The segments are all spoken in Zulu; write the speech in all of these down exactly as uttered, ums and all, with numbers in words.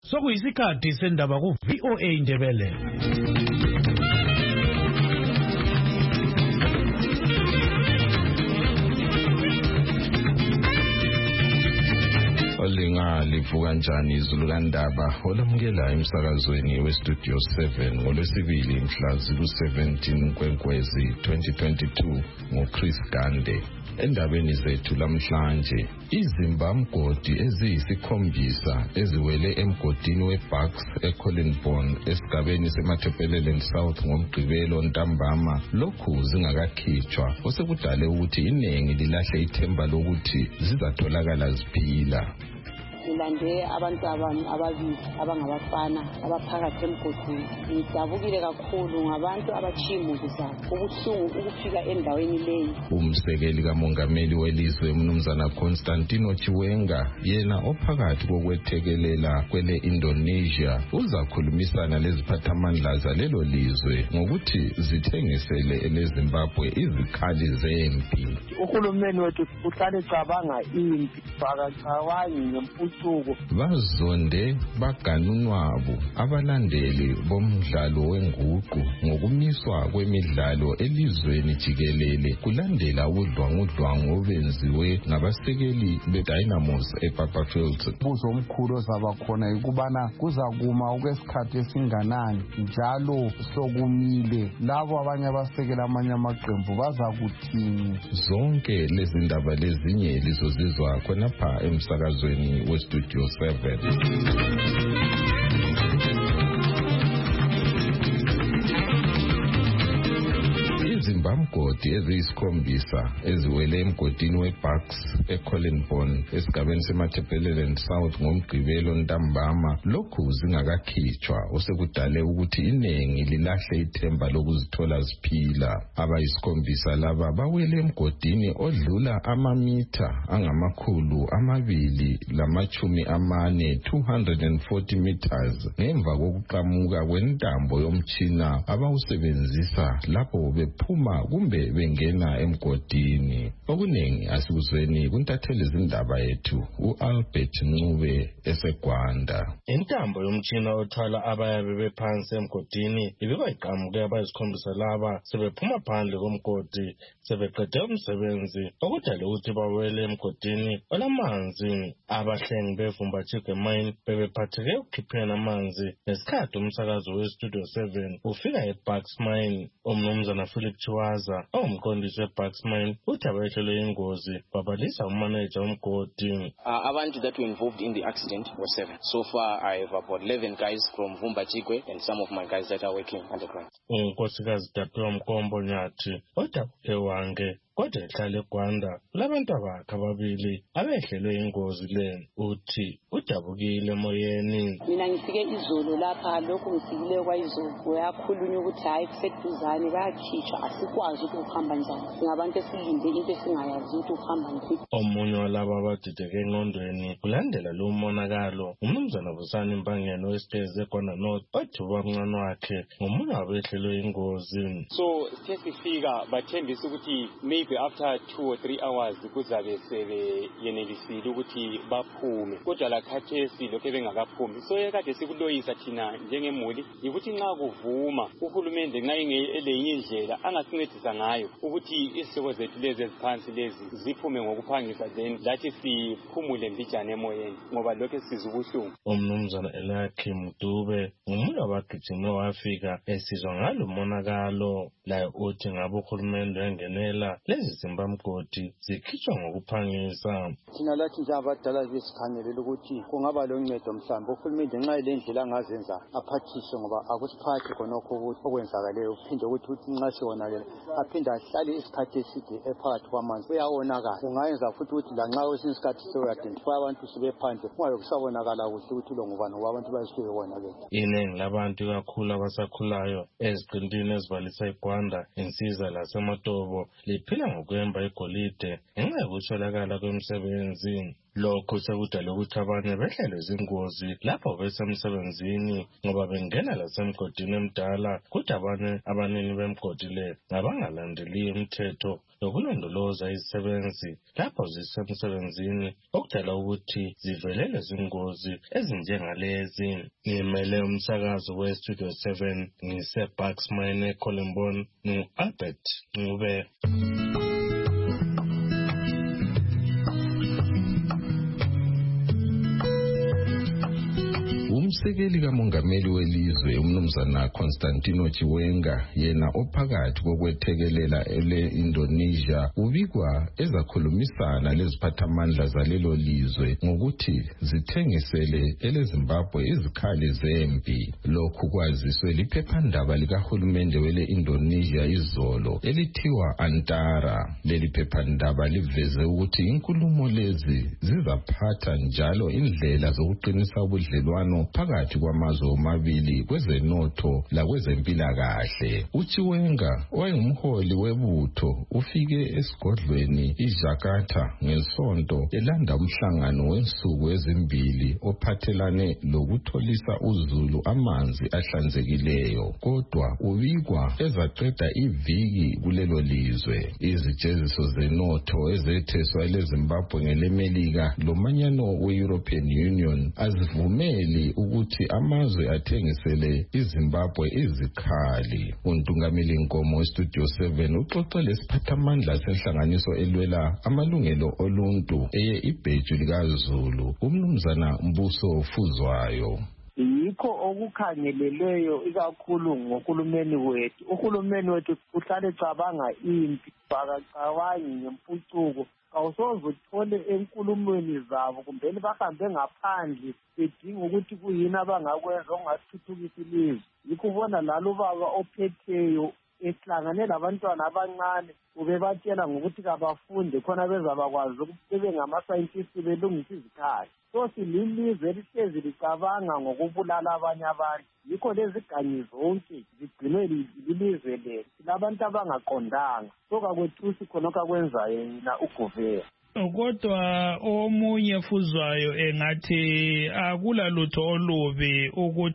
Sokuyisikhathi sendaba ku V O A Indebele. Olinga livuka njani izulu kaNdaba olamukela emsakazweni westudio seven ngolwesibili mhla zilo seventeen Nkwenkwezi twenty twenty-two ngoChris Gande. Endabeni zethu lamhlanje izimbamgodi eziyisikhombisa eziwele emgodini weBucks eCollinbone esigabeni seMathebeleland South ngomgqibelo ntambama lokhu zingakakhitshwa osekudale ukuthi iningi lilahle ithemba lokuthi zizatholakala ziphila. Silande abantu ababili abangabafana abaphakathi emgodini. Ngidabukile kakhulu ngabantu abachimuzi zabo. Ubuhlungu ukufika endaweni leyi. Umsekeli kamongameli welizwe Mnumzana Constantino Chiwenga yena ophakathi kokwethekelela kwele Indonesia uzakhulumisana leziphathamandla zalelo lizwe ngokuthi zithengisele eleZimbabwe izikhali zempi. Uhulumeni wethu uhlale cabanga impi bakacabangi ngempucuko. Bazonde baganunwabo abalandeli bomdlalo wenguqu ngokumiswa kwemidlalo elizweni jikelele kulandela udlwangudlwangu obenziwe ngabasekeli beDynamos ePapafield. Buzo omkhulu ozaba khona ukubana kuzakuma okwesikhathi esinganani njalo sokumile labo abanye abasekela amanye amaqembu bazakuthini. Zonke lezi ndaba lezinye lizozizwa khonapha emsakazweni westudio seven. Izimbamgodi eziyisikhombisa eziwele emgodini weBucks eCollinbone esigabeni seMathebeleland South ngomgqibelo ntambama lokhu zingakakhitshwa osekudale ukuthi iningi lilahle ithemba lokuzithola ziphila. Abayisikhombisa laba bawele emgodini odlula amamitha angamakhulu amabili lamachumi amane two hundred forty meters ngemva kokuqamuka kwentambo yomtshina abawusebenzisa lapho bephuma kumbe bengena emgodini. Okuningi asikuzweni kuntatheli izindaba yethu uAlbert Ncube eseGwanda. Intambo yomtshina othwala abayabe bephansi emgodini ibibayiqamuke abayisikhombisa laba sebephuma phandle komgodi sebeqede umsebenzi okudala ukuthi bawele emgodini olamanzi. Abahlengi beVumbatshike mine bebephatheke ukukhiphela amanzi ngesikhathi umsakazo westudio seven ufika eBucks mine. Umnumzana Philip Chiwaza ongumqondisi weBucks mine uthi abehlelwe ingozi babalisa umanager womgodi. Abantu that were involved in the accident were seven. So far I have about eleven guys from Vumbatshike and some of my guys that are working underground. Unkosikazi Dapiwa Mkombo Nyathi odabuke wange kodwa ehlala eGwanda labantu abakhe ababili abehlelwe ingozi le uthi udabukile emoyeni. Mina ngifike izolo lapha lokho ngifikile kwayizolo uyakhulunywa ukuthi hayi kuseduzane bayakhishwa asikwazi ukuhamba njani ngabantu esilinde into esingayazi ukuthi uhamba njani. Omunye walabo abadideke engqondweni kulandela lo monakalo umnumzana Busani Mbangeno wesiteze eGwanda North othi ubamncane wakhe ngomunye wabehlelwe ingozi. So sesifika bathembisa ukuthi maybe after two or three hours kuzabe sebe yenelisile ukuthi baphume kodwa la khathesi lokho bengakaphumi. So ekade sikuloyisa thina njengemuli ukuthi nxa kuvuma uhulumende nxa engelenye indlela angasincedisa ngayo ukuthi isiko zethu lezi eziphansi lezi ziphume ngokuphangisa then lathi siphumule mbijana emoyeni ngoba lokho sizubuhlungu. Umnumzana Eliakim Dube ngomunye wabagijime wafika esizwa ngalo monakalo la uthi ngabo uhulumende engenela lezi zimbamgodi zikhitshwa ngokuphangisa. Thina lathi nje abadala besikhangelela ukuthi kungaba loncedo mhlawumbe uhulumende nxa ilendlela angazenza aphathiswe ngoba akusiphathi khonokho okwenzakaleyo uphinde ukuthi uthi nxa siwonakele aphinde ahlale isikhathi eside ephakathi kwamanzi uyawonakala. Ungayenza futhi ukuthi lanxa kwesinye isikhathi sewe-identify abantu sebephandle kungabe kusabonakala kuhle ukuthi lo ngubani ngoba abantu bayisuke bewonakele. Iningi labantu kakhulu abasakhulayo eziqintini ezibalisa iGwanda, Insiza laseMatobo liphila ngokwemba igolide ngenxa yokuswelakala kwemisebenzi. Lokho sekudala ukuthi abanye behlelwe zingozi lapho besemsebenzini ngoba bengena lasemgodini emdala, kuthi abanye abanini bemgodi le ngabangalandeli imithetho yokulondoloza izisebenzi lapho zisemsebenzini, okudala ukuthi zivelele zingozi ezinjengalezi. Ngimele umsakazo we-Studio seven ngise-Bucks Mine eColembone, ngu-Albert Ncube. Umsekeli kamongameli welizwe umnumzana Constantino Chiwenga yena ophakathi kokwethekelela ele-Indonesia ubikwa ezakhulumisana leziphathamandla zalelo lizwe ngokuthi zithengisele ele-Zimbabwe izikhali zempi. Lokhu kwaziswe liphephandaba likahulumende wele-Indonesia izolo elithiwa Antara. Leli phephandaba liveze ukuthi inkulumo lezi zizaphatha njalo indlela zokuqinisa ubudlelwano phakathi kwamazwe omabili kwezenotho lakwezempilakahle. uChiwenga owayengumholi webutho ufike esigodlweni iJakarta ngesonto elanda umhlangano wensuku ezimbili ophathelane lokutholisa uzulu amanzi ahlanzekileyo, kodwa ubikwa ezaqeda iviki kulelo lizwe. Izijeziso zenotho ezetheswa eleZimbabwe ngelemelika lomanyano we-European Union azivumeli ukuthi amazwe athengisele iZimbabwe izikhali. Untungameli Nkomo we-Studio seven uxoxe lesiphathamandla senhlanganiso elwela amalungelo oluntu eye ibheju likaZulu, umnumzana Mbuso Fuzwayo. Yikho okukhangeleleyo ikakhulu ngohulumeni wethu. Uhulumeni wethu uhlale cabanga impi, bakacabangi ngempucuko. Awusoze uthole enkulumweni zabo kumbeni bahambe ngaphandle bedinga ukuthi kuyini abangakwenza ongathuthukisa ilizwe. Yikho ubona lalo baba ophetheyo ehlangane labantwana abancane ubebatshela ngokuthi kabafunde khona bezabakwazi ukuthi bebe ngama-scientists belungisa izikhali. So sililizwe elihlezi licabanga ngokubulala abanye abantu. Yikho lezi ganyi zonke zigcinwe lilizwe lethu. Silabantu abangaqondanga. So kakwethusi khonokho akwenzayo yena uGovera. Kodwa omunye Fuzwayo engathi akula lutho olubi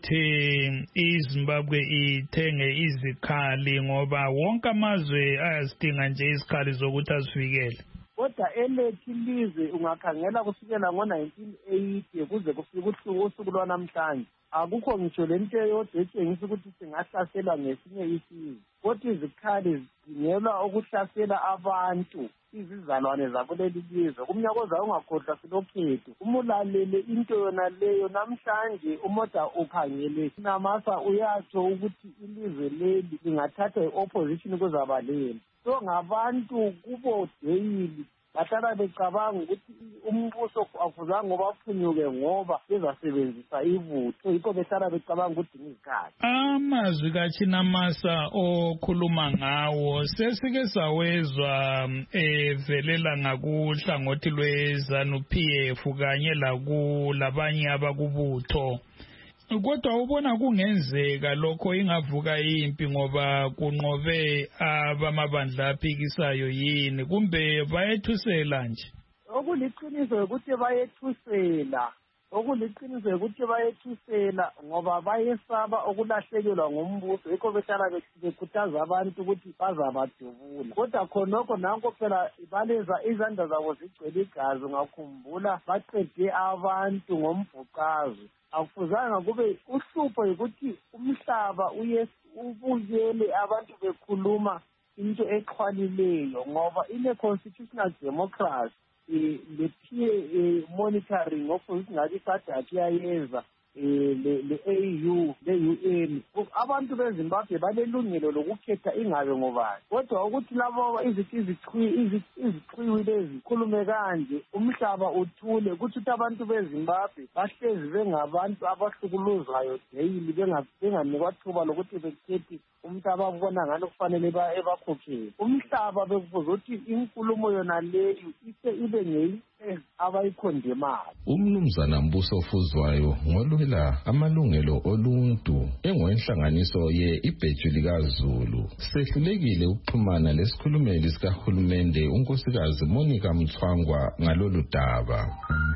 ukuthi iZimbabwe ithenge izikhali ngoba wonke amazwe ayazidinga nje izikhali zokuthi azivikele. Kodwa elethi ilizwe ungakhangela kusukela ngo-nineteen eighty kuze kufike usuku lwanamhlanje akukho ngisho lento eyodwa etshengisa ukuthi singahlaselwa ngesinye isizwe. Kodwa izikhali zidingelwa ukuhlasela abantu, izizalwane zakuleli lizwe. Kumnyaka ozayo ungakhohlwa silokhetho umulalele into yona leyo. Namhlanje umoda ukhangele namasa uyatsho ukuthi ilizwe leli lingathatha i-opposition kuzabaleni. So ngabantu kubo deyili bahlala becabanga ukuthi umbuso akufuzanga ngoba aphunyuke ngoba bezasebenzisa ibutho. Yikho behlala becabanga ukuthi ngizikhali. Amazwi kaChinamasa okhuluma ngawo sesike sawezwa evelela ngakuhlangothi lweZANU-P F kanye labanye abakubutho. Kodwa ubona kungenzeka lokho ingavuka impi ngoba kunqobe abamabandla aphikisayo yini kumbe bayethusela nje? Okuliqiniso ukuthi bayethusela. Okuliqiniso ukuthi bayethusela ngoba bayesaba ukulahlekelwa ngumbuso. Yikho behlala bekhuthaza abantu ukuthi bazabadubula. Kodwa khonokho nanko phela baleza izandla zabo zigcwele igazi. Ngakhumbula baqede abantu ngombhuqazo. Akufuzanga kube uhlupho ukuthi umhlaba uye ubuyele abantu bekhuluma into exhwalileyo ngoba ine constitutional democracy le peer monitoring ukuthi ngathi sathi ayeza le-A U le-U N abantu beZimbabwe balelungelo lokukhetha ingabe ngobani. Kodwa ukuthi labo izithi izichwiwi lezi khulume kanje umhlaba uthule ukuthi abantu beZimbabwe bahlezi bengabantu abahlukuluzwayo daily benganikwa thuba lokuthi bekhethe umuntu ababona ngani kufanele ebakhokhele. Umhlaba bekufuze ukuthi inkulumo yona leyo ise ibe abayikhondemayo. Umnumzana Mbuso Fuzwayo ngolwela amalungelo oluntu engwenhlanganiso ye ibheju likaZulu sehlulekile ukuxhumana lesikhulumeli sikahulumende unkosikazi Monica Mthwangwa ngalolu daba.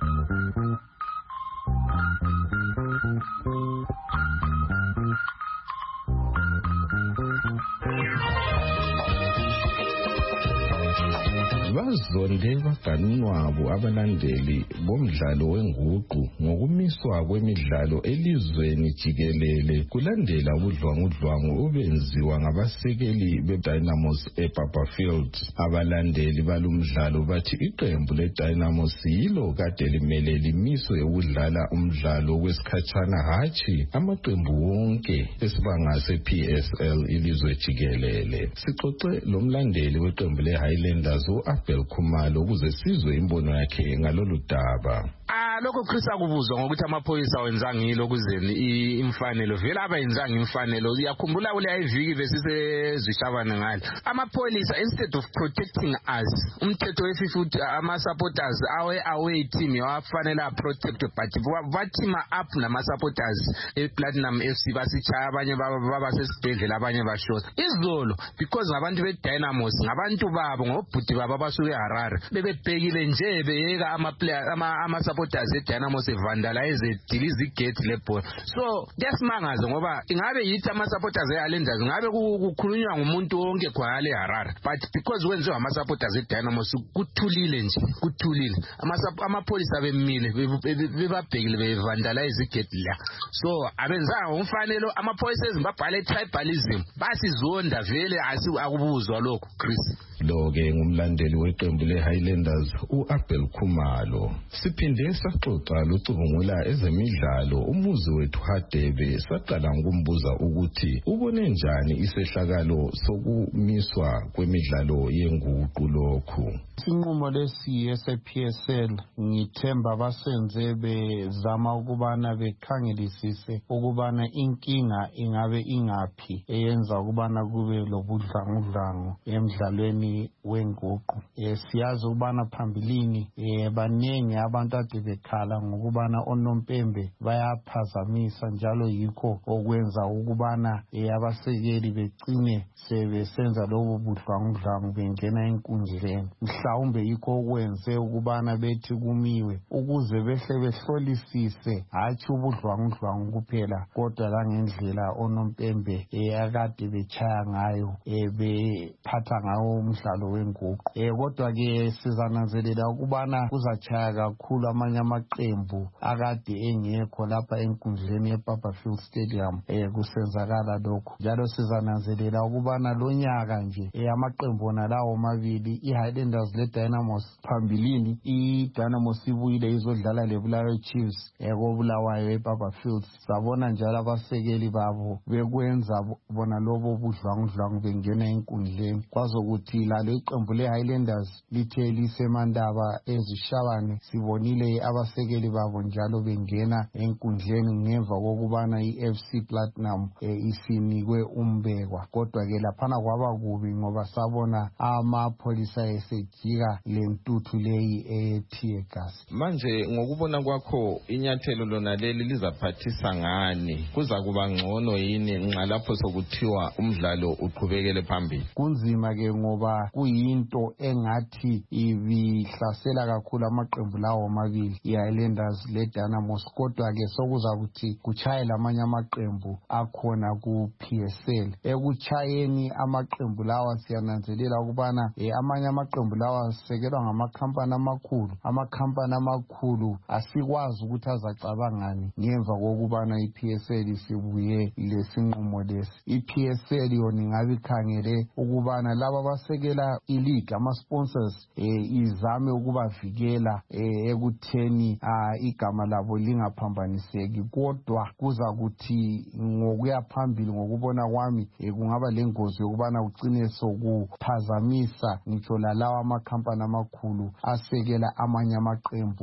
Bazonde baganwabo abalandeli bomdlalo wenguqu ngokumiswa kwemidlalo elizweni jikelele kulandela ubudlwangudlwangu obenziwa ngabasekeli beDynamos eBarberfield. Abalandeli balumdlalo bathi iqembu leDynamos yilo kade limele limiswe ukudlala umdlalo wesikhatshana hatshi amaqembu wonke esibanga se-P S L ilizwe jikelele. Sixoxe lomlandeli weqembu leHighlanders u-Abel Khumalo ukuze sizwe imbono yakhe ngalolu daba. Ah lokho Chris akubuzwa ngokuthi amaphoyisa wenza ngilo ukuzeni imfanelo vele abayenzanga imfanelo. Uyakhumbula kule ayiviki besisezishabana ngalo amaphoyisa instead of protecting us umthetho wefifuthi ama supporters awe away team yafanele protect but bathima up nama supporters ePlatinum F C basichaya abanye baba sesibhedlela abanye bashota izolo because ngabantu beDynamos ngabantu babo ngobhuti baba basuke eHarare bebebhekile nje beyeka ama player ama ama supporters eDynamos evandalize dilize igate lebhola. So kuyasimangaza ngoba ingabe yithi ama supporters eHighlanders ngabe kukhulunywa ngumuntu wonke kwale eHarare but because kwenziwa ama supporters eDynamos kuthulile nje kuthulile amapolisa bemile bebabhekile bevandalize igate la. So abenzanga umfanelo amapolisa ezimbabhale tribalism basizonda vele akubuzwa lokho Chris. Lo ke ngumlandeli weqembu leHighlanders uAbel Khumalo. Siphinde saxoxa lucubungula ezemidlalo umuzi wethu Hadebe saqala ngokumbuza ukuthi ubone njani isehlakalo sokumiswa kwemidlalo yenguqu lokhu. Isinqumo lesi ese-P S L ngithemba basenze bezama ukubana bekhangelisise ukubana inkinga ingabe ingaphi eyenza ukubana kube lobudlangudlangu emidlalweni wenguqu. Siyazi ukubana phambilini baningi abantu ade bekhala ngokubana onompembe bayaphazamisa njalo yikho okwenza ukubana abasekeli begcine sebesenza lobo budlangudlangu bengena enkundleni. Mhlawumbe yikho okwenze ukubana bethi kumiwe ukuze behle behlolisise hatshi ubudlwangudlwangu kuphela kodwa langendlela onompembe akade bechaya ngayo bephatha ngawo umdlalo wenguqu. Kodwa ke sizananzelela ukubana kuzachaya kakhulu amanye amaqembu akade engekho lapha enkundleni eBarberfield Stadium kusenzakala lokho. Njalo sizananzelela ukubana lonyaka nje amaqembu wona lawo mabili iHighlanders leDynamos phambilini iDynamos ibuyile izodlala leBulawayo Chiefs ekobulawayo eBarberfield. Sabona njalo abasekeli babo bekwenza bona lobo budlwangudlwangu bengena enkundleni kwazokuthi lalo iqembu leHighlanders lithe lisemandaba ezishabane sibonile abasekeli babo njalo bengena enkundleni ngemva kokubana iF C Platinum isinikwe umbekwa. Kodwa ke laphana kwaba kubi ngoba sabona amapholisa esejika lentuthu leyi eyetear gas. Manje ngokubona kwakho inyathelo lona leli lizaphathisa ngani? Kuza kuba ngcono yini nxa lapho sokuthiwa umdlalo uqhubekele phambili? Kunzima ke ngoba kuyinto engathi ibihlasela kakhulu amaqembu lawo amabili iHighlanders leDynamos. Kodwa ke sokuza kuthi kuchayela amanye amaqembu akhona ku-P S L. Ekuchayeni amaqembu lawa siyananzelela ukubana amanye amaqembu lawa asekelwa ngamakhampani amakhulu. Amakhampani amakhulu asikwazi ukuthi azacabangani ngemva kokubana i-P S L isibuye lesinqumo lesi. I-P S L yona ingabe ikhangele ukubana laba basekela ileague ama-sponsors izame ukubavikela ekutheni igama labo lingaphambaniseki. Kodwa kuza kuthi ngokuya phambili ngokubona kwami kungaba lengozi yokubana ugcine sokuphazamisa ngitsho lalawa amakhampani amakhulu asekela amanye amaqembu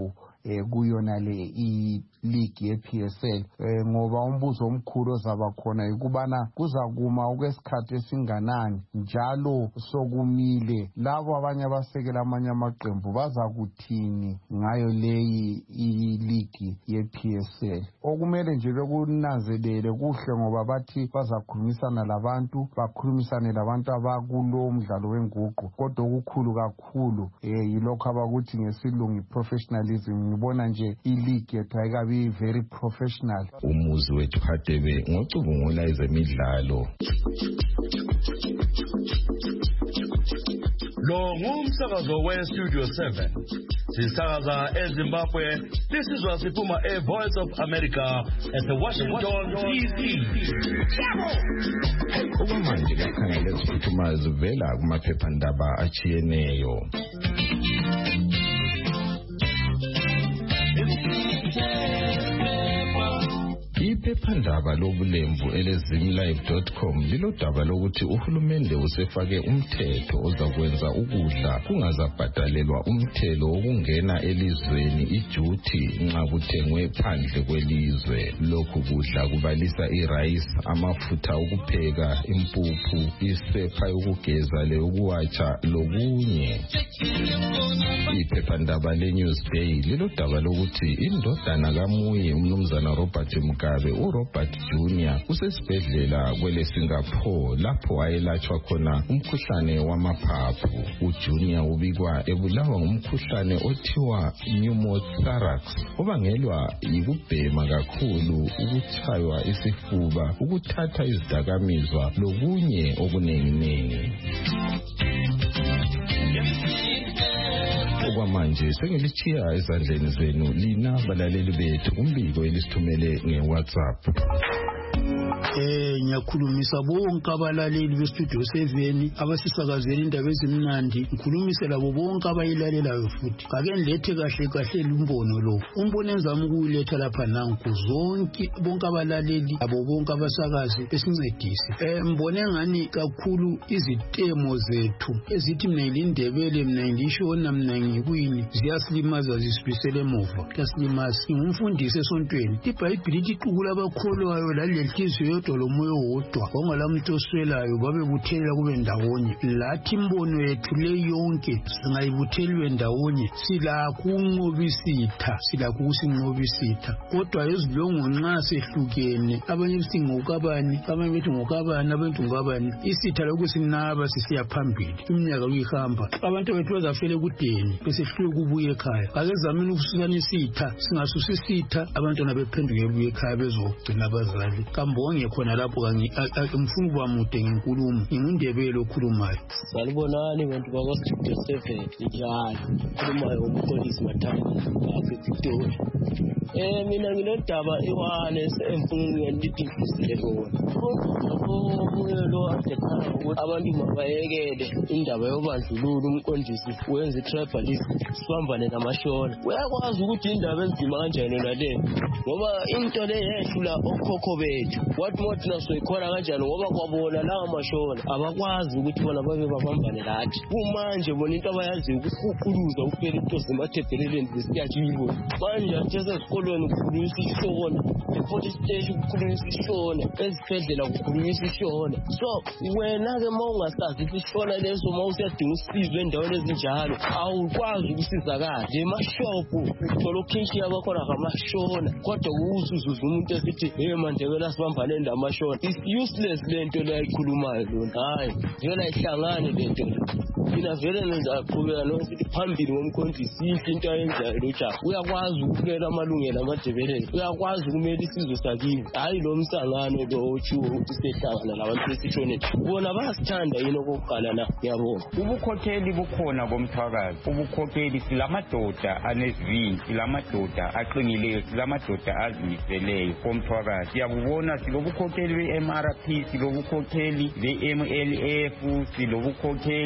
eh, kuyona le i-league ye-P S L eh, ngoba umbuzo omkhulu ozaba khona ukubana kuzakuma okwesikhathi esinganani njalo sokumile labo abanye abasekela amanye amaqembu bazakuthini ngayo leyi i-league ye-P S L. Okumele nje bekunanzelele kuhle ngoba bathi bazakhulumisana labantu bakhulumisane labantu abakulo umdlalo wenguqu kodwa okukhulu kakhulu eh yilokho abakuthi ngesilungu professionalism. Ngibona nje i-league yethu ayikabi very professional. Umuzi wethu Hadebe ngocubungula ezemidlalo. Lo ngumsakazo we-Studio seven. Sisakaza eZimbabwe. Lisizwa siphuma e-Voice of America at the Washington D C. Okwamanje kakhangela eziphuthuma zivela kumaphephandaba achiyeneyo. Iphephandaba lobulembu elezimlive dot com lilodaba lokuthi uhulumende usefake umthetho ozakwenza ukudla kungazabhadalelwa umthelo wokungena elizweni iduty nxa kuthengwe phandle kwelizwe. Lokhu kudla kubalisa irice, amafutha okupheka, impuphu, isepha yokugeza leyokuwatsha lokunye. Iphephandaba leNewsday lilodaba lokuthi indodana kaMuyi umnumzana Robert Mugabe uRobert Junior usesibhedlela kwele Singapore lapho ayelatshwa khona umkhuhlane wamaphaphu. uJunior ubikwa ebulawa ngumkhuhlane othiwa pneumothorax obangelwa yikubhema kakhulu, ukutshaywa isifuba, ukuthatha izidakamizwa lokunye okunenginengi. Okwamanje sengilitshiya ezandleni zenu lina balaleli bethu umbiko elisithumele nge-WhatsApp. Eh ngiyakhulumisa bonke abalaleli beStudio seven abasisakazela indaba ezimnandi, ngikhulumise labo bonke abayilalelayo futhi. Ake nilethe kahle kahle lumbono lo. Umbono enzama ukuletha lapha nanku zonke bonke abalaleli abo bonke abasakazi besincedise. Eh mbone ngani kakhulu izitemo zethu ezithi mina ngilindebele mina ngishona mina ngikwini ziyasilimaza zisibisele emuva. Kasilimaza ngumfundisi esontweni. iBhayibheli lithi iqukula abakholwayo lalelihliziyo yodwa moyo wodwa ongalamuntu oswelayo babe buthelela kube ndawonye. Lathi imbono yethu le yonke singayibuthelwe ndawonye silakho unqobisitha silakho ukusinqobisitha kodwa ezilongo nxa sehlukene abanye bethi ngokabani abanye bethi ngokabani abantu ngokabani isitha lokhu sinaba sisiya phambili iminyaka uyihamba abantu bethu bazafele kudeni besehlule kubuye ekhaya. Akezamini ukususana isitha singasusa isitha abantwana bephenduke ebuye ekhaya bezogcina abazali. Kambonge khona lapho ngifuna ukuba mude ngenkulumo ngingundebele okhulumayo. Salibonani bantu bakwaStudio seven njalo khulumayo umpolisi Mathanda lapha ePitori. Eh mina nginodaba iwane semfundo yendidifisile bona. Omunye lo athethana ukuthi abantu mabayekele indaba yobandlululo umqondisi wenza itribalism sibambane namashona. Uyakwazi ukuthi indaba enzima kanjani nale ngoba into le yehlula okhokho bethu. Wathi mothi nasoyikhona kanjani ngoba kwabona la amashona abakwazi ukuthi bona babe babambane lathi. Kumanje bona into abayazi ukukhuluza ukuphela into zemathebheleleni zesiyatshibo. Manje nje esikolweni ukukhulumisa ishona, epolice station ukukhulumisa ishona, ezibhedlela ukukhulumisa ishona. So wena ke mawungasazi ishona leso mawusiyadinga usizo endaweni ezinjalo awukwazi ukusizakala. Le mashopu uthola ukhinshi yabakhona ngamashona kodwa ukuzuzuza umuntu esithi hey Mandebele asibambane ndamashona. It's useless lento la ikhulumayo lona. Hayi vela ihlangane lento. Ina vele nizaqhubeka nosithi phambili ngomkhondisi into ayenzayo lo Jack. Uyakwazi ukukela amalungelo amadebelele. Uyakwazi ukumela isizwe sakiwe. Hayi lo msangano lo ochiwo ukuthi sehlangana labantu besishone. Bona bayasithanda yini okokuqala na ngiyabona. Ubukhokheli bukhona komthwakazi. Ubukhokheli silamadoda anezivini, silamadoda aqinileyo, silamadoda azimiseleyo komthwakazi. Siyabubona silobukhokheli be-M R P, silobukhokheli be-M L F, silobukhokheli lapha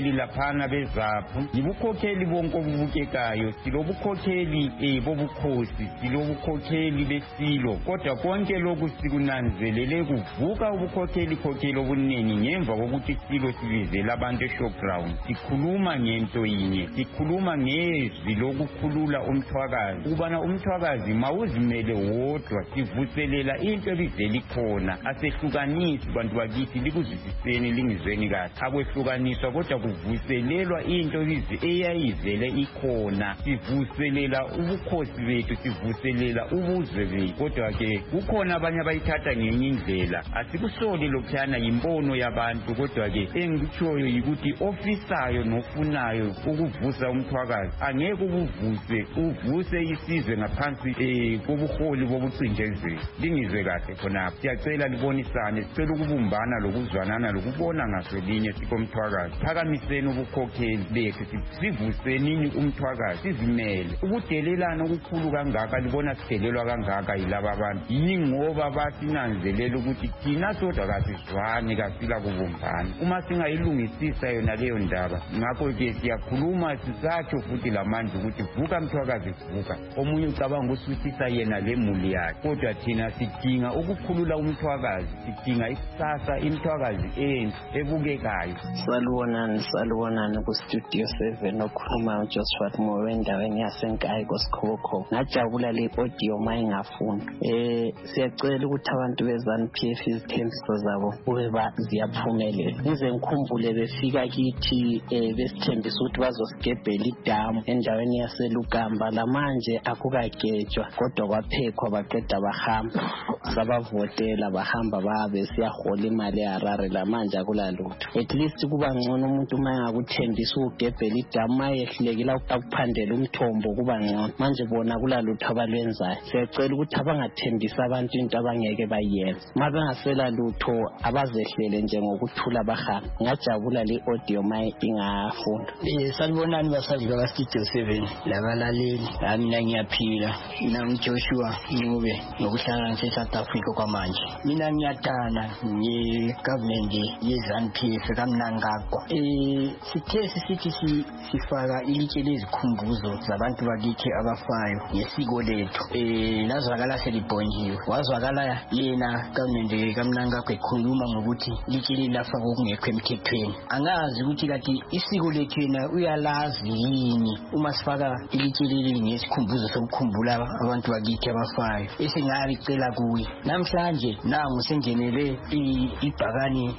abafana bezaphu yibukhokheli bonke obubukekayo silobukhokheli eh bobukhosi silobukhokheli besilo kodwa konke lokhu sikunanzelele kuvuka ubukhokheli khokheli obuningi ngemva kokuthi isilo sibizela abantu e-showground sikhuluma ngento yinye sikhuluma ngezwi lokukhulula umthwakazi ukubana umthwakazi mawuzimele wodwa sivuselela into ebivela ikhona asehlukanisi bantu bakithi likuzwisiseni lingizweni kahle akwehlukaniswa kodwa kuvuselelwa into eyayivele ikhona sivuselela ubukhosi bethu sivuselela ubuzwe bethu kodwa ke kukhona abanye abayithatha ngenye indlela asikusoli lokhuyana yimbono yabantu kodwa ke engikutshoyo yikuthi ofisayo nofunayo ukuvusa umthwakazi angeke ubuvuse uvuse isizwe ngaphansi eh kobuholi bobucinjezelo lingizwe kahle khonapho siyacela libonisane sicela ukubumbana lokuzwanana lokubona ngaselinye sikomthwakazi phakamiseni ubukhokheli bethu sivuseni umthwakazi sizimele ukudelelana okukhulu kangaka libona sidelelwa kangaka yilaba abantu yingoba basinanzelela ukuthi thina sodwa kasizwane kasila kubumbana uma singayilungisisa yona leyo ndaba ngakho ke siyakhuluma sisatsho futhi lamandla ukuthi vuka mthwakazi vuka omunye ucabanga ukusithisa yena lemuli yakhe kodwa thina sidinga ukukhulula umthwakazi sidinga ikusasa imthwakazi enhle ebukekayo. Salubonani salubonani ku studio seven okhuluma uJoshua Mowe endaweni yaseNkayi koSkhokho ngajabula le audio mayingafunda eh siyacela ukuthi abantu bezanu P F izithembiso zabo kube ziyaphumelela ngize ngikhumbule befika kithi eh besithembisa ukuthi bazosigebhela idamu endaweni yaseLugamba lamanje akukagejwa kodwa kwaphekwa baqeda bahamba sabavotela bahamba babe siyahola imali yaRare lamanje akulalutho at least kuba ngcono umuntu mayengakuthembisa ugebhela idamu mayehlekela ukuphandela umthombo kuba ngcono manje bona kulalutho abalwenzayo siyacela ukuthi abangathembisa abantu into abangeke bayenze mabengasela lutho abazehlele njengokuthula bahamba ngajabula le audio maye ingafunda eh sanibonani basazi baka Studio seven labalaleli la mina ngiyaphila mina Joshua Ncube ngokuhlala nje South Africa kwamanje mina ngiyathana ngi government yeZanu P F kaMnangagwa eh sithe sithi sifaka ilitshe lezikhumbuzo zabantu bakithi abafayo ngesiko lethu eh lazwakala selibhonjiwe wazwakala yena government kaMnangagwa ekhuluma ngokuthi ilitshe lilafaka okungekho emthethweni angazi ukuthi kathi isiko lethu yena uyalazi yini uma sifaka ilitshe leli ngesikhumbuzo sokukhumbula abantu bakithi abafayo esingabicela kuye namhlanje nangu sengenele ibhakani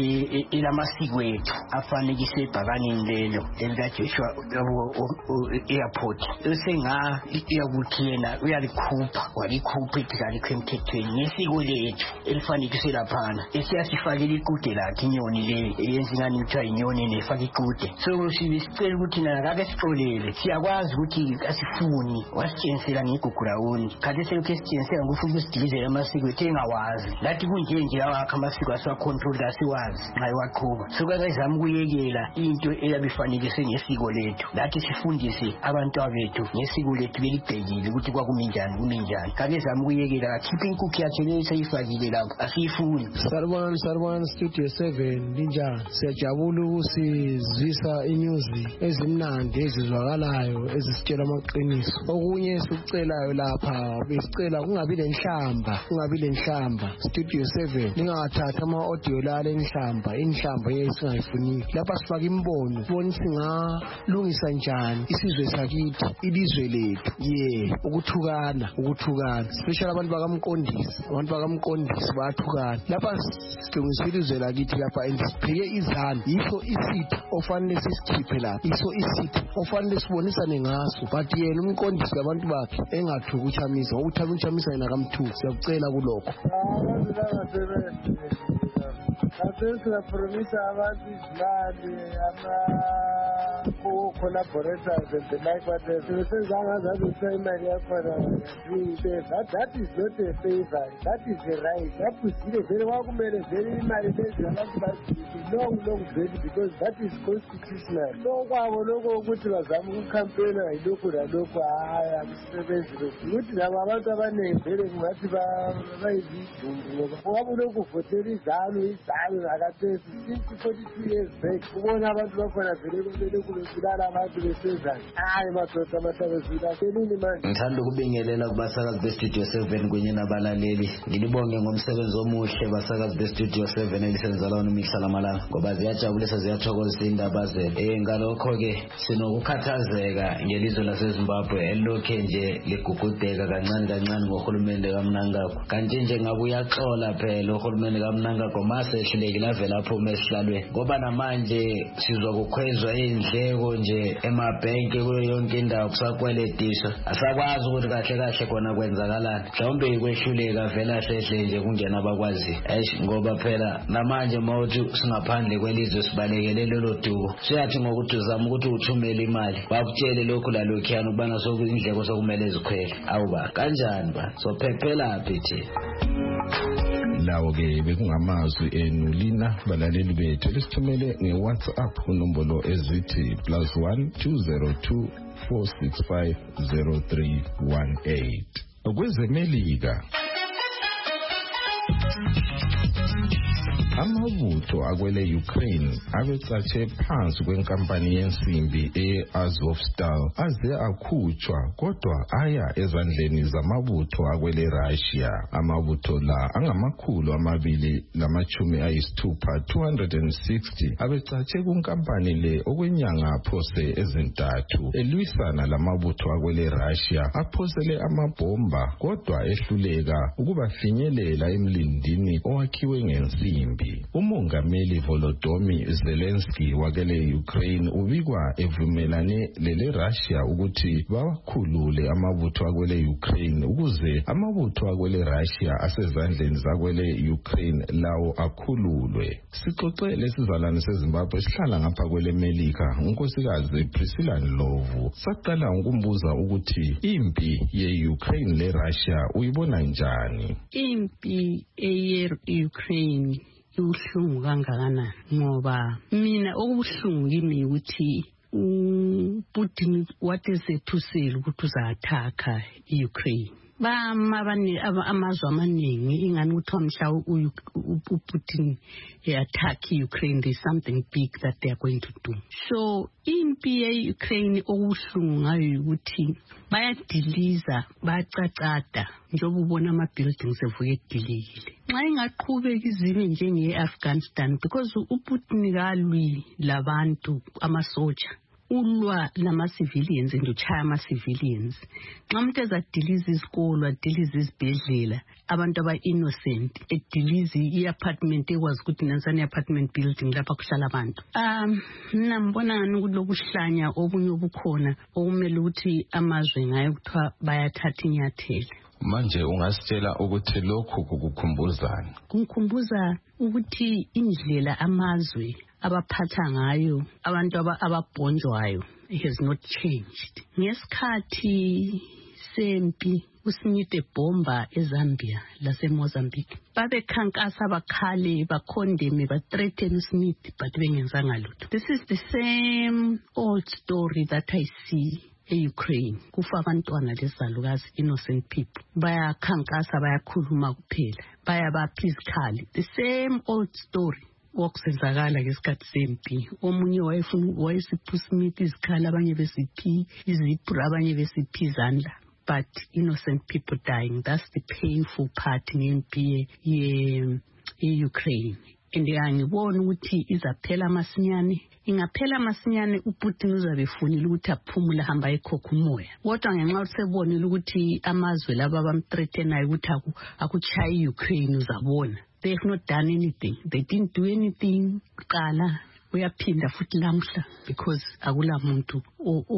elamasiko ethu afanekise ibhakani lelo elika Joshua airport esenga iyakuthi yena uyalikhupha walikhupha iphikali kwemthethweni ngesiko lethu elifanekise laphana esiyasifakela ikude lakhe inyoni le eyenza ingani kuthiwa inyoni nefaka ikude so sibisicela ukuthi na kake sixolele siyakwazi ukuthi asifuni wasitshensela ngigugurawuni kade selokhe sitshensela ngufuna usidilizela amasiko ethu engawazi lathi kunje nje awakha amasiko asiwa control asiwazi nxa iwaqhuba so kazama ukuyekela into eyabifanekise ngesiko lethu lathi sifundise abantu abethu ngesiko lethu belibhekile ukuthi kwakuminjani kuminjani kake zama ukuyekela kakhipha inkukhu yakhe lesayifakile lapho asifuni. Salubona salubona Studio seven linjani siyajabula ukusizwisa inews ezimnandi ezizwakalayo ezisitshela amaqiniso okunye sikucelayo lapha besicela kungabi lenhlamba kungabi lenhlamba Studio seven ningathatha ama audio lale enhlamba inhlamba yesingayifuni lapha sifaka imbono bona singalungisa njani isizwe sakithi ilizwe lethu ye ukuthukana ukuthukana special abantu bakamqondisi abantu bakamqondisi bayathukana lapha silungisile ilizwe lakithi lapha andisipheke izanu yiso isitha ofanele sisikhiphe lapha iso isitha ofanele sibonisane ngaso but yena umqondisi abantu bakhe engathuka uchamisa ukuthatha uchamisa yena kamthuku siyakucela kulokho Asenza promisa abantu izimali ama collaborators and the like whatever. Sebesenzanga zazisa imali yakhona that that is not a favor, that is a right. Yaphuzile vele kwakumele vele imali lezi abantu baziphi long long vele because that is constitutional. So kwabo lokho ukuthi bazama ukucampaigna yilokhu lalokhu hhayi akusebenzi lokhu. Ukuthi labo abantu abaningi vele kungathi bayizidumbu ngoba ngoba ulokhu uvotela izalo izalo nakathesi since forty-two years back ubona abantu bakhona vele belokhu besulala abantu besenzani hayi madoda amahlabezula selini manje. Ngithanda ukubingelela kubasakazi bestudio seven kunye nabalaleli ngilibonge ngomsebenzi omuhle basakazi bestudio seven elisenza lawo imihla lamalanga ngoba ziyajabulisa ziyathokozisa indaba zenu. Eh ngalokho-ke sinokukhathazeka ngelizwe laseZimbabwe elilokhe nje ligugudeka kancane kancane ngohulumende kaMnangagwa. Kanti nje ngabe uyaxola phela uhulumende kaMnangagwa mase ehlulekile avela aphume esihlalweni ngoba namanje sizwa kukhwezwa indleko nje emabhenki kuyo yonke indawo kusakweletiswa asakwazi ukuthi kahle kahle khona kwenzakalani. Mhlawumbe ikwehluleka vela sehle nje kungena abakwazi eish ngoba phela namanje mawuthi singaphandle kwelizwe sibalekele lelo dubo siyathi ngokuthi uzama ukuthi uthumele imali bakutshele lokhu lalokhiyana ukubana sokuyindleko sokumele zikhwele awuba kanjani ba sophephelaphi thina. Lawo-ke bekungamazwi enu lina balaleli bethu lisithumele nge-WhatsApp kunombolo ezithi plus one two zero two four six five zero three one eight. Kwezemelika amabutho akwele Ukraine abecatshe phansi kwenkampani yensimbi e-Azovstal aze akhutshwa kodwa aya ezandleni zamabutho akwele Russia. Amabutho la angamakhulu amabili lamachumi ayisithupha two hundred sixty abecatshe kunkampani le okwenyanga phose ezintathu elwisana lamabutho akwele Russia aphosele amabhomba kodwa ehluleka ukuba finyelela emlindini owakhiwe ngensimbi. Umongameli Volodymyr Zelensky wakele Ukraine ubikwa evumelane lele Russia ukuthi bawakhulule amabutho akwele Ukraine ukuze amabutho akwele Russia asezandleni zakwele Ukraine lawo akhululwe. Sixoxele sizalwane seZimbabwe sihlala ngapha kwele Melika unkosikazi Priscilla Ndlovu saqala ukumbuza ukuthi impi ye-Ukraine le Russia uyibona njani. Impi ye-Ukraine ubuhlungu kangakanani ngoba mina okubuhlungu kimi ukuthi uPutin wathethusela ukuthi uza-attack i-Ukraine. Bama amazwe amaningi ingani kuthiwa mhla uPutin attack i-Ukraine, there's something big that they are going to do. So impi ye-Ukraine okubuhlungu ngayo ukuthi bayadiliza bayacacada njengoba ubona ama-buildings evuke edilekile. Nxa ingaqhubeka izime njenge-Afghanistan because uPutin kalwi labantu amasoja ulwa lama-civilians and uchaya ama-civilians. Nxa umuntu ezadiliza izikolo adiliza izibhedlela abantu aba-innocent ediliza i-apartment ekwazi ukuthi nansani i-apartment building lapha kuhlala abantu. Um, mina mbona ngani ukuthi lokuhlanya obunye obukhona okumele ukuthi amazwe ngayo kuthiwa bayathatha inyathelo. Manje ungasitshela ukuthi lokhu kukukhumbuzani? Kungikhumbuza ukuthi indlela amazwe abaphatha ngayo abantu ababhonjwayo has not changed. Ngesikhathi sempi uSmith ebomba eZambia laseMozambique babekhankasa bakhale bakhondeme bathreaten uSmith but bengenzanga lutho. This is the same old story that I see e-Ukraine. Kufa abantwana lezalukazi, innocent people. Bayakhankasa bayakhuluma kuphela bayabaphysically. The same old story okusenzakala ngesikhathi sempi. Omunye wayefuna wayesiphi uSmith izikhala abanye besiphi iziphu abanye besiphi izandla. But innocent people dying. That's the painful part ngempi ye-Ukraine. And ngibona ukuthi izaphela masinyane. Ingaphela masinyane uPutin uzabe efunile ukuthi aphumule hamba ekhokha umoya. Kodwa ngenxa usebonile ukuthi amazwe laba bamthreatenayo ukuthi akuchaya iUkraine uzabona. They have not done anything. They didn't do anything. Qala uyaphinda futhi lamhla because akula muntu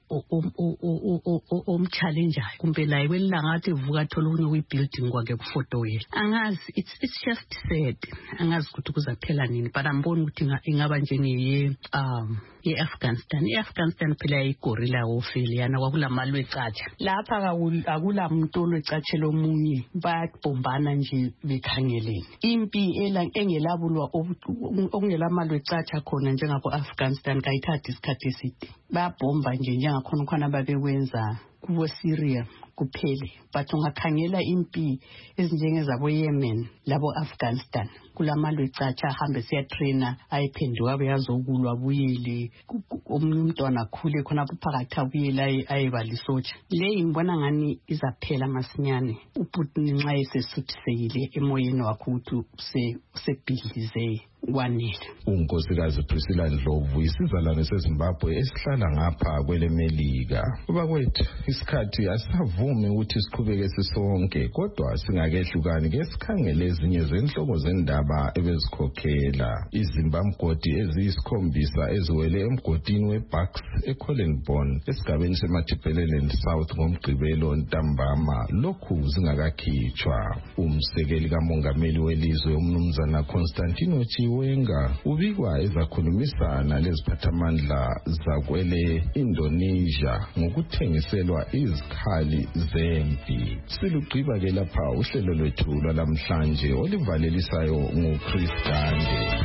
omchallengeayo kumbe laye welilanga athi vuka thola okunye kuyi-building kwake kufoto yena angazi it's, it's just sad angazi ukuthi kuzaphela nini but amboni ukuthi ingaba njengeye um ye-Afghanistan i-Afghanistan phela yayigorilla warfare yana kwakulamalwe ecatsha lapha akula muntu olwecatshe lomunye bayabhombana nje bekhangeleni impi engelabulwa okungelamalwe ecatsha khona njengako-Afghanistan kayithathi isikhathi eside bayabhomba nje njengakhona khona babekwenza kubo Syria kuphele but ungakhangela impi ezinjengezabo Yemen labo Afghanistan kulamalwe ecatsha ahambe siyatrainer ayiphenduka beyazokulwa buyele omunye umntwana akhule khona phakathi abuyele ayebalisotsha le ngibona ngani izaphela masinyane uPutin nxa esesuthisekile emoyeni wakhe ukuthi usebhidlize kwanele. Unkosikazi Priscilla Ndlovu isizalwane seZimbabwe esihlala ngapha kwele Melika. Bakwethu isikhathi asavumi ukuthi siqhubeke sisonke kodwa singakehlukani ke sikhangele ezinye zenhloko zendaba ebezikhokhela izimbamgodi eziyisikhombisa eziwele emgodini weBucks eCollenborn esigabeni seMathipelele South ngomgqibelo ntambama lokhu zingakakhitshwa. Umsekeli kamongameli welizwe umnumzana Constantino Chiwenga ubikwa ezakhulumisana leziphathamandla zakwele Indonesia ngokuthengiselwa izikhali zempi. Silugqiba ke lapha uhlelo lwethu lwalamhlanje olivalelisayo nguChris Gande.